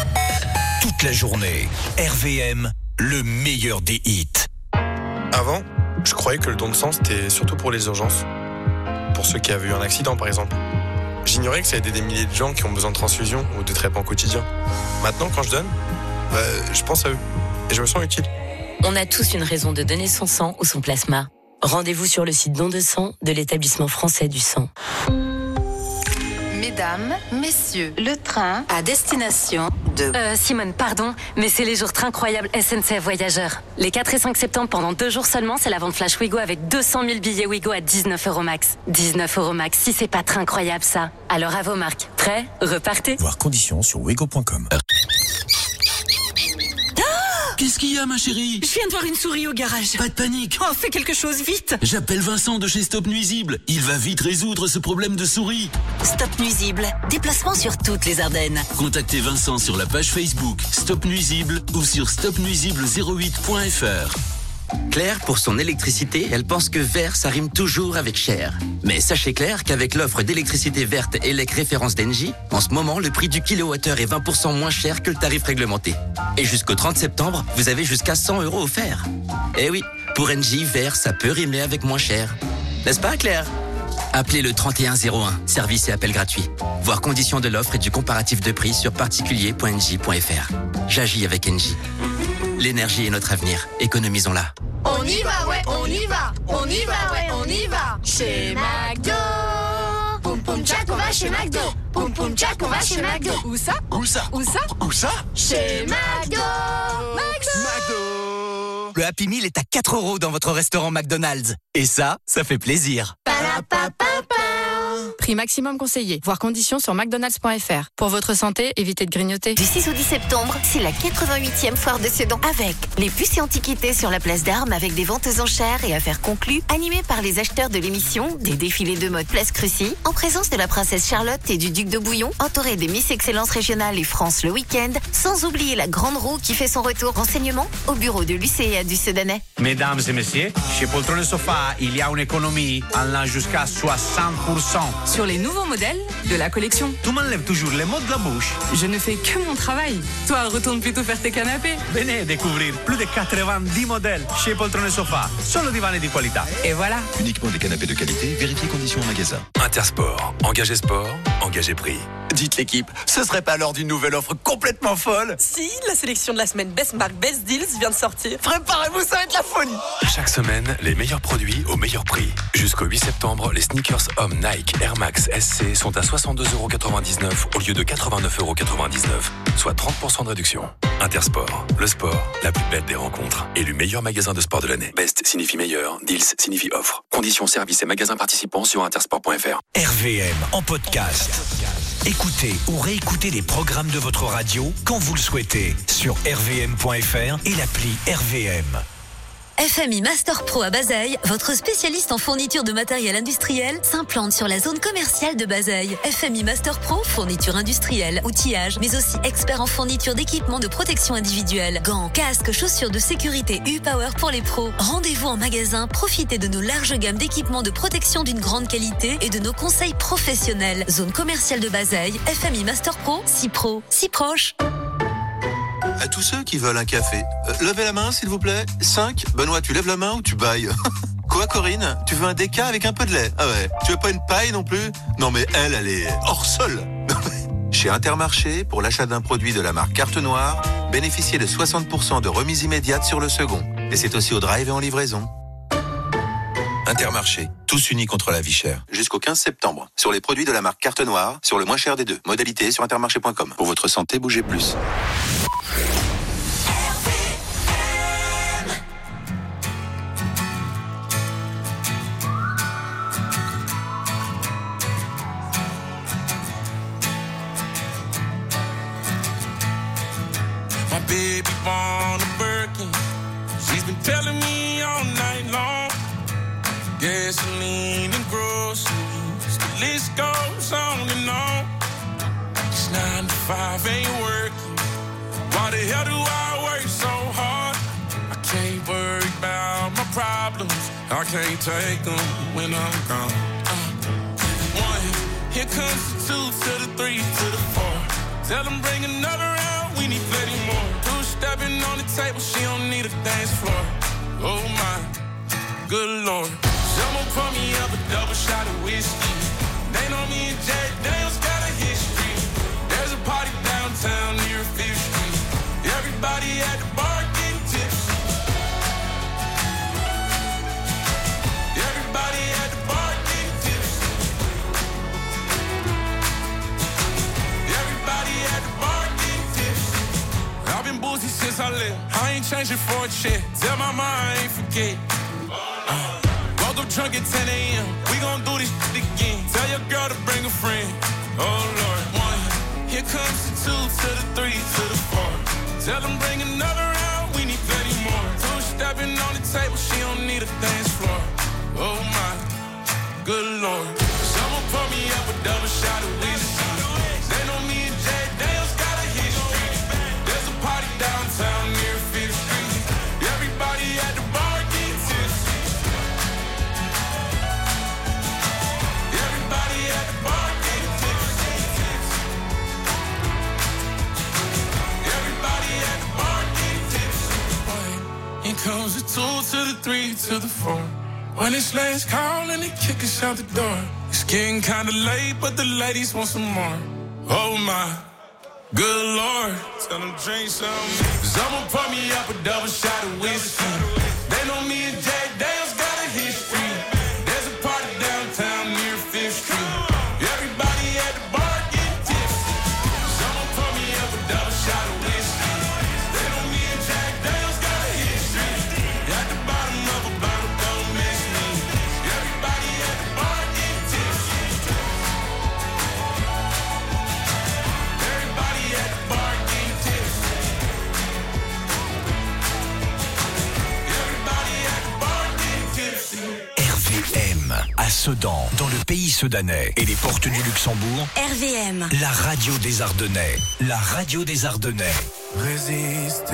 Toute la journée, RVM, le meilleur des hits. Avant, je croyais que le don de sang, c'était surtout pour les urgences. Pour ceux qui avaient eu un accident, par exemple. J'ignorais que ça aidait des milliers de gens qui ont besoin de transfusion ou de traitements quotidiens. Maintenant, quand je donne, je pense à eux. Et je me sens utile. On a tous une raison de donner son sang ou son plasma. Rendez-vous sur le site Don de sang de l'établissement français du sang. Mesdames, messieurs, le train à destination de... Simone, pardon, mais c'est les jours train incroyables SNCF Voyageurs. Les 4 et 5 septembre, pendant 2 jours seulement, c'est la vente Flash Ouigo avec 200 000 billets Ouigo à 19 € max. 19 € max, si c'est pas train incroyable ça. Alors à vos marques. Prêts? Repartez. Voir conditions sur ouigo.com. Qu'est-ce qu'il y a, ma chérie? Je viens de voir une souris au garage. Pas de panique. Oh, fais quelque chose, vite. J'appelle Vincent de chez Stop Nuisible. Il va vite résoudre ce problème de souris. Stop Nuisible, déplacement sur toutes les Ardennes. Contactez Vincent sur la page Facebook Stop Nuisible ou sur stopnuisible08.fr. Claire, pour son électricité, elle pense que vert, ça rime toujours avec cher. Mais sachez Claire qu'avec l'offre d'électricité verte ELEC référence d'Engie, en ce moment, le prix du kilowattheure est 20% moins cher que le tarif réglementé. Et jusqu'au 30 septembre, vous avez jusqu'à 100 € offerts. Eh oui, pour Engie, vert, ça peut rimer avec moins cher. N'est-ce pas, Claire? Appelez le 3101, service et appel gratuit. Voir conditions de l'offre et du comparatif de prix sur particulier.engie.fr. J'agis avec Engie. L'énergie est notre avenir, économisons-la. On y va, ouais, on y va. On y va, ouais, on y va. Chez McDo. Poum poum tchac, on va chez McDo. Poum poum tchac, on va chez McDo. Où ça? Où ça? Où ça? Où ça? Chez McDo. McDo. Le Happy Meal est à 4 € dans votre restaurant McDonald's. Et ça fait plaisir. Prix maximum conseillé. Voir conditions sur mcdonalds.fr. Pour votre santé, évitez de grignoter. Du 6 au 10 septembre, c'est la 88e foire de Sedan avec les puces et antiquités sur la place d'Armes avec des ventes aux enchères et affaires conclues, animées par les acheteurs de l'émission, des défilés de mode Place Crucy, en présence de la princesse Charlotte et du duc de Bouillon, entouré des Miss Excellence régionale et France le week-end, sans oublier la grande roue qui fait son retour. Renseignement au bureau de l'UCA du Sedanais. Mesdames et messieurs, chez Poltron Sofa, il y a une économie allant jusqu'à 60%. Sur les nouveaux modèles de la collection. Tu m'enlèves toujours les mots de la bouche. Je ne fais que mon travail. Toi, retourne plutôt faire tes canapés. Venez découvrir plus de 90 modèles chez Poltron Sofa. Solo divani di qualità. Et voilà. Uniquement des canapés de qualité. Vérifiez conditions en magasin. Intersport. Engagez sport, engagez prix. Dites l'équipe, ce serait pas l'heure d'une nouvelle offre complètement folle? Si, la sélection de la semaine Best Mark Best Deals vient de sortir. Préparez-vous, ça va être la folie. Chaque semaine, les meilleurs produits au meilleur prix. Jusqu'au 8 septembre, les sneakers hommes Nike Air Max SC sont à 62,99€ au lieu de 89,99€, soit 30% de réduction. Intersport, le sport, la plus belle des rencontres. Élu meilleur magasin de sport de l'année. Best signifie meilleur, deals signifie offre. Conditions, services et magasins participants sur intersport.fr. RVM en podcast. Écoutez ou réécoutez les programmes de votre radio quand vous le souhaitez sur rvm.fr et l'appli RVM. FMI Master Pro à Bazeilles, votre spécialiste en fourniture de matériel industriel, s'implante sur la zone commerciale de Bazeilles. FMI Master Pro, fourniture industrielle, outillage, mais aussi expert en fourniture d'équipements de protection individuelle, gants, casques, chaussures de sécurité U-Power pour les pros. Rendez-vous en magasin, profitez de nos larges gammes d'équipements de protection d'une grande qualité et de nos conseils professionnels. Zone commerciale de Bazeilles, FMI Master Pro, si pro, si proche. À tous ceux qui veulent un café, levez la main s'il vous plaît. 5. Benoît, tu lèves la main ou tu bailles? Quoi Corinne? Tu veux un déca avec un peu de lait? Ah ouais. Tu veux pas une paille non plus? Non mais elle est hors sol. Chez Intermarché, pour l'achat d'un produit de la marque Carte Noire, bénéficiez de 60% de remise immédiate sur le second. Et c'est aussi au drive et en livraison. Intermarché, tous unis contre la vie chère. Jusqu'au 15 septembre. Sur les produits de la marque Carte Noire, sur le moins cher des deux. Modalité sur intermarché.com. Pour votre santé, bougez plus. My baby born a Birkin. She's been telling me all night long. Gasoline and groceries, the list goes on and on. It's 9 to 5, ain't working. Why the hell do I work so hard? I can't worry about my problems. I can't take them when I'm gone. 1, here comes the 2 to the 3 to the 4. Tell them bring another round, we need plenty more. 2 stepping on the table, she don't need a dance floor. Oh my, good Lord. Someone pour me up a double shot of whiskey. They know me and Jack Daniels got a history. There's a party downtown near 5th Street. Everybody at the bar getting tipsy. Everybody at the bar getting tipsy. Everybody at the bar getting tipsy. I've been boozy since I left. I ain't changing for a check. Tell my mom I ain't forget. Woke up drunk at 10 a.m. We gon' do this shit again. Tell your girl to bring a friend. Oh Lord. 1, here comes the 2 to the 3 to the 4. Tell them bring another round, we need plenty more. 2 stepping on the table, she don't need a dance floor. Oh my, good Lord. Someone pour me up a double shot of whiskey. They know me and Jack Daniels got a history. There's a party downtown near 5th Street. Everybody at the bar get tipsy. Everybody at the bar get tipsy. Everybody at the bar get tipsy. Here comes the 2 to the 3 to the 4. When it's last call and they kick us out the door. It's getting kinda late, but the ladies want some more. Oh my, good Lord. Tell them drink some. Someone pour me up a double shot of whiskey. They know me and Jack Daniels got a history. There's a party downtown near 5th Street. Everybody at the bar get tipsy. Someone pour me up a double shot of whiskey. They know me and Jack Daniels got a history. At the bottom of a bottle, don't miss me. Everybody at the bar get tipsy. Sedan, dans le pays sedanais et les portes du Luxembourg. RVM. La radio des Ardennais. La radio des Ardennais. Résister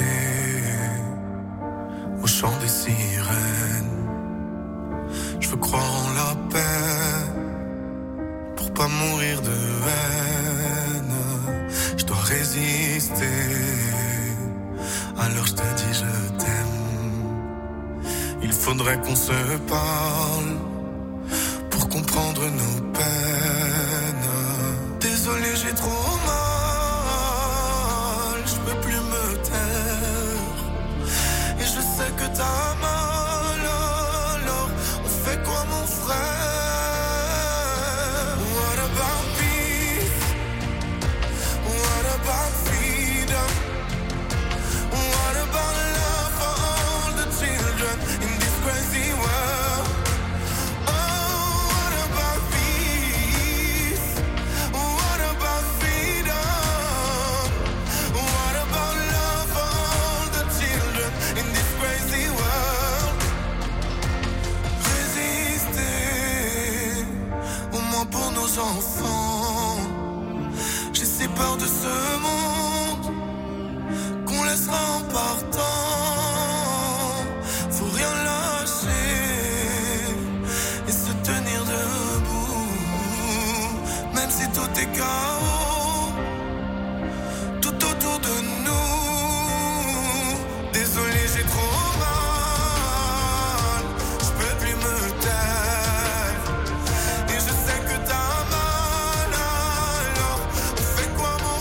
au chant des sirènes. Je veux croire en la paix pour pas mourir de haine. Je dois résister. Alors je te dis je t'aime. Il faudrait qu'on se parle pour comprendre nos peines. Désolé, j'ai trop mal. Je peux plus me taire. Et je sais que t'as mal. Alors on fait quoi mon frère? What about peace? What about freedom? What about love for all the children in this crazy world? Oh, what about peace? What about freedom? What about love for all the children in this crazy world? Résister, au moins pour nos enfants. J'ai si peur de ce monde qu'on laissera en partant. Faut rien lâcher et se tenir debout, même si tout est chaos tout autour de nous. Désolé, j'ai trop mal. Je peux plus me taire. Et je sais que t'as mal. Alors on fait quoi mon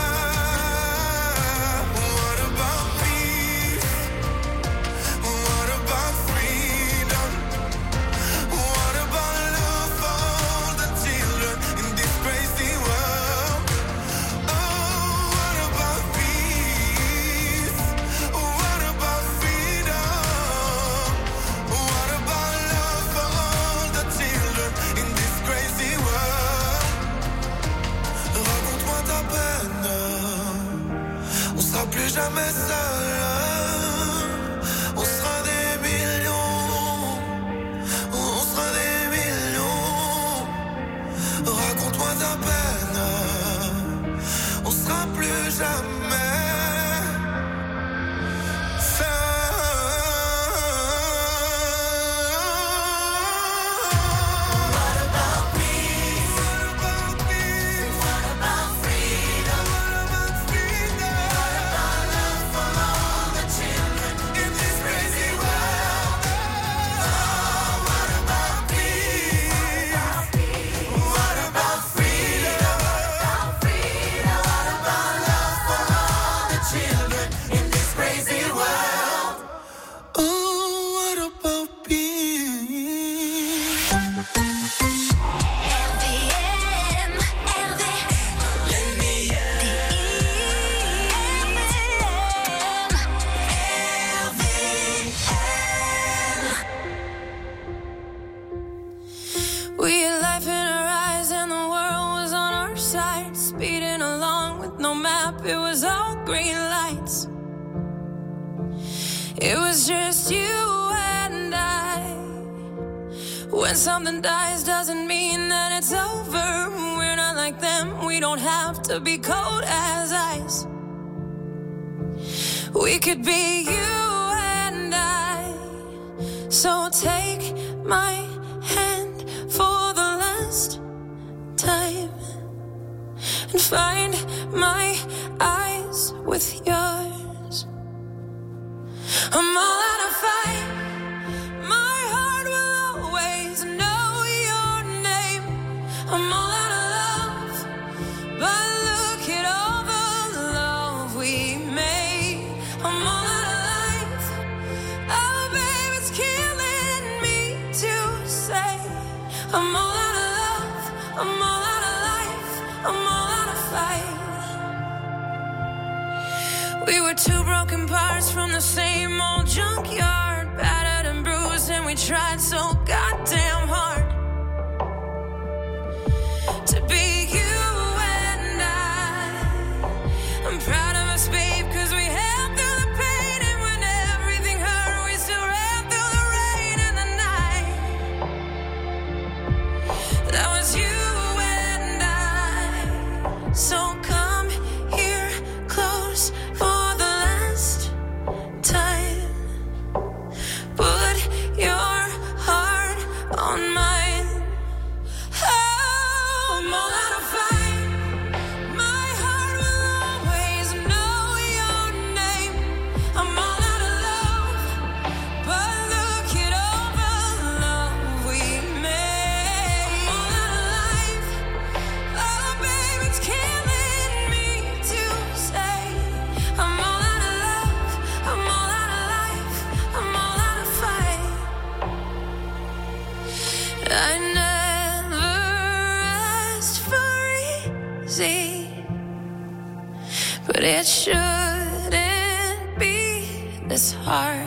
frère? What about peace? What about freedom? What about love for all the children in this crazy world? Oh, what about peace? What about freedom? What about love for all the children in this crazy world? Raconte-moi ta peine. On sera plus jamais seul. On sera des millions. On sera des millions. Raconte-moi ta peine. On sera plus jamais We had life in our eyes and the world was on our side. Speeding along with no map, it was all green lights. It was just you and I. When something dies doesn't mean that it's over. We're not like them, we don't have to be cold as ice. We could be you and I. So take my hand for the last time and find my eyes with yours. I'm all out of fight. My heart will always know your name. I'm all out of love, but look at all the love we made. I'm all out of life. Oh, babe, it's killing me to say. I'm all out of love. I'm all out of life. I'm all out of fight. We were two broken parts from the same old junkyard, battered and bruised, and we tried so goddamn hard to be you and I. I'm proud of us, babe, 'cause we held through the pain, and when everything hurt, we still ran through the rain and the night. but it shouldn't be this hard.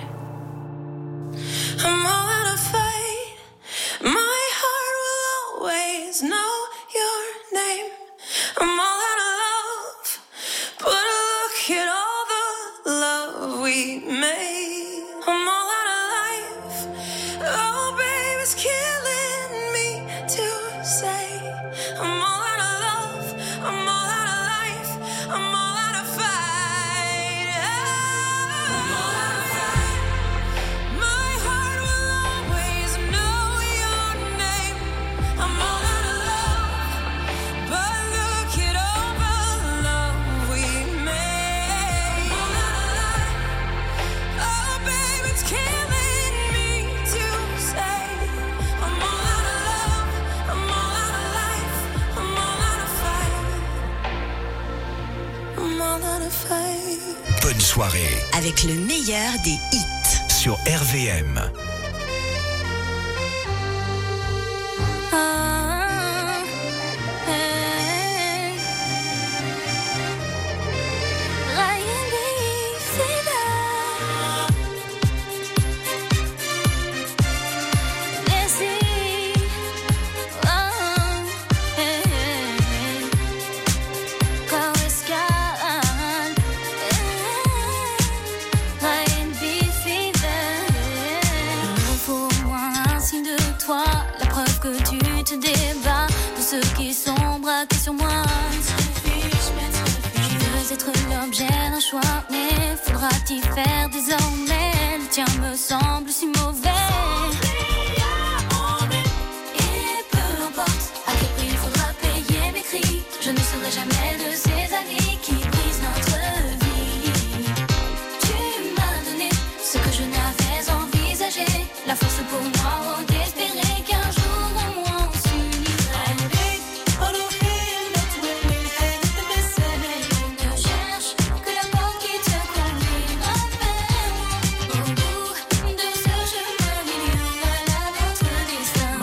I'm all out of fight. My heart will always know your name. I'm all out of love, but look at all the love we made. I'm all out of life. Oh, babe, it's killing me to say. I'm all out of love. I'm all out of life. I'm all out of fight. I'm all out of fight. My heart will always know your name. I'm all out of love, but look at all the love we made. I'm all out of life. Oh, babe, it's killing me to say. I'm all out of love. I'm all out of life. I'm all out of fight. I'm all out of fight. Bonne soirée Avec le meilleur des hits. sur RVM. La preuve que tu te débats de ceux qui sont braqués sur moi. Je veux être l'objet d'un choix, mais faudra-t-il faire désormais? Le tien me semble si mauvais. Et peu importe à quel prix il faudra payer mes cris, je ne serai jamais de ces amis qui brisent notre vie. Tu m'as donné ce que je n'avais envisagé, la force pour moi d'espérer qu'un jour au moins on s'unira. Ne cherche que la porte qui te conduira vers moi. Au bout de ce chemin, il y aura là notre destin.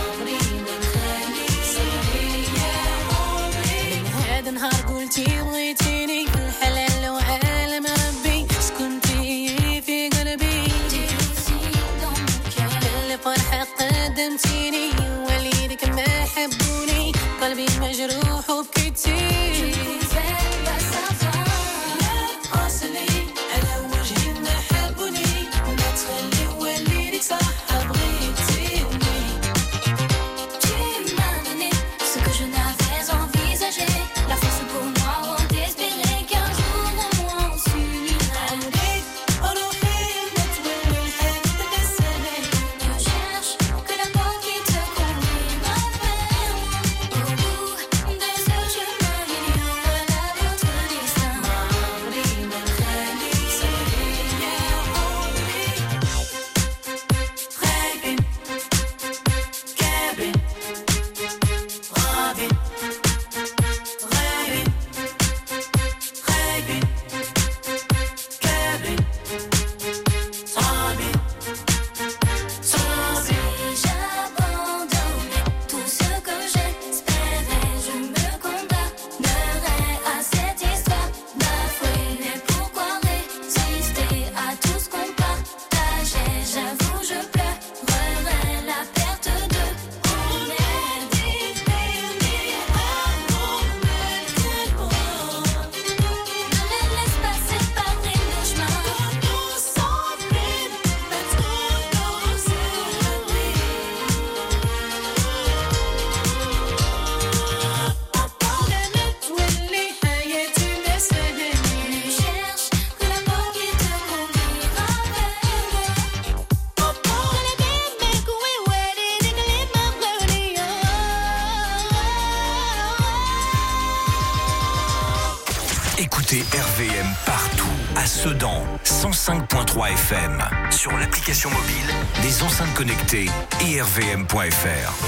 هذا النهار قلتي بغيتيني في الحلال وعالم ربي سكنتي في قلبي الفرحة قدمتيني وليدك ما حبوني قلبي مجروح وبكيتي على وجهي ما حبوني ما تخلي وليدك صح بغيتيني. Tu m'as donné ce que je n'avais envisagé, la force pour moi d'espérer qu'un jour au moins on s'unira. Ne cherche que la porte qui te conduira vers moi. Au bout de ce chemin, il y aura là notre destin. J'abandonne tout ce que j'espérais, je me condamnerai à cette histoire bafouée. Mais pourquoi résister à tout ce qu'on partageait? J'avoue, je pleurerai la perte de on est divinés amour ne les laisse pas séparer nos chemins. Nous sommes libres, mettre nos واللي حياتي ما سهلني cherche que la porte qui te conduira vers moi. Écoutez RVM partout, à Sedan, 105.3 FM, sur l'application mobile, les enceintes connectées et rvm.fr.